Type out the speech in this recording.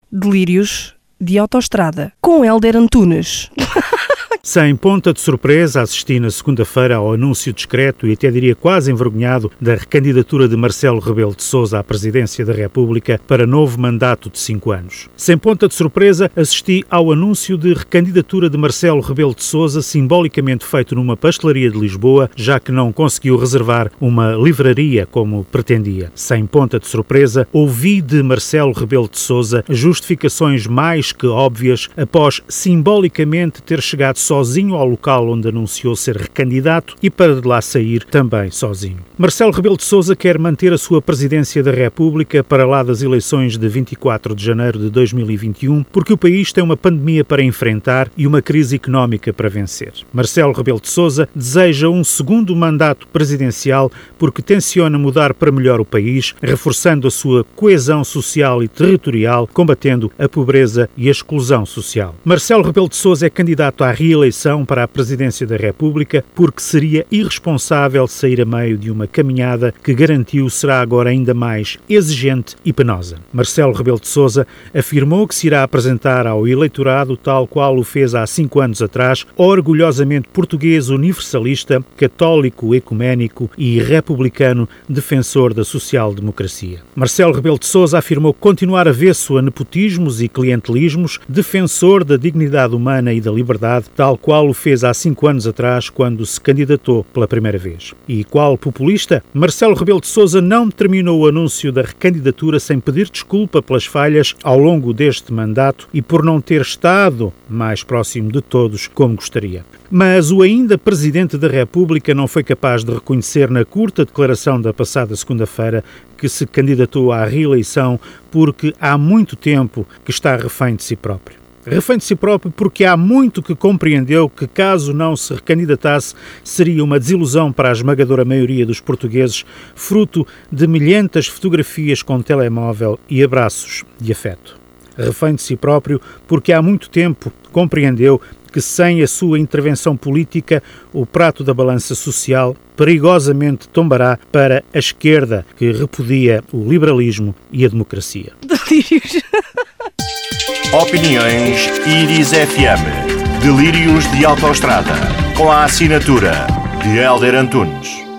Delírios de autoestrada, com Hélder Antunes. Sem ponta de surpresa, assisti na segunda-feira ao anúncio discreto e até diria quase envergonhado da recandidatura de Marcelo Rebelo de Sousa à presidência da República para novo mandato de 5 anos. Sem ponta de surpresa, assisti ao anúncio de recandidatura de Marcelo Rebelo de Sousa, simbolicamente feito numa pastelaria de Lisboa, já que não conseguiu reservar uma livraria como pretendia. Sem ponta de surpresa, ouvi de Marcelo Rebelo de Sousa justificações mais que óbvias após simbolicamente ter chegado sozinho ao local onde anunciou ser recandidato e para de lá sair também sozinho. Marcelo Rebelo de Sousa quer manter a sua presidência da República para lá das eleições de 24 de janeiro de 2021, porque o país tem uma pandemia para enfrentar e uma crise económica para vencer. Marcelo Rebelo de Sousa deseja um segundo mandato presidencial porque tenciona mudar para melhor o país, reforçando a sua coesão social e territorial, combatendo a pobreza e a exclusão social. Marcelo Rebelo de Sousa é candidato à reeleição para a presidência da República porque seria irresponsável sair a meio de uma caminhada que garantiu será agora ainda mais exigente e penosa. Marcelo Rebelo de Sousa afirmou que se irá apresentar ao eleitorado tal qual o fez há 5 anos atrás, orgulhosamente português, universalista, católico, ecuménico e republicano, defensor da social-democracia. Marcelo Rebelo de Sousa afirmou continuar avesso a nepotismos e clientelismos, defensor da dignidade humana e da liberdade, tal qual o fez há 5 anos atrás, quando se candidatou pela primeira vez. E qual populista, Marcelo Rebelo de Sousa não terminou o anúncio da recandidatura sem pedir desculpa pelas falhas ao longo deste mandato e por não ter estado mais próximo de todos como gostaria. Mas o ainda Presidente da República não foi capaz de reconhecer na curta declaração da passada segunda-feira que se candidatou à reeleição porque há muito tempo que está refém de si próprio. Refém de si próprio porque há muito que compreendeu que, caso não se recandidatasse, seria uma desilusão para a esmagadora maioria dos portugueses, fruto de milhentas fotografias com telemóvel e abraços de afeto. Refém de si próprio porque há muito tempo compreendeu que sem a sua intervenção política, o prato da balança social perigosamente tombará para a esquerda, que repudia o liberalismo e a democracia. Delírios. Opiniões Iris FM. Delírios de autoestrada. Com a assinatura de Hélder Antunes.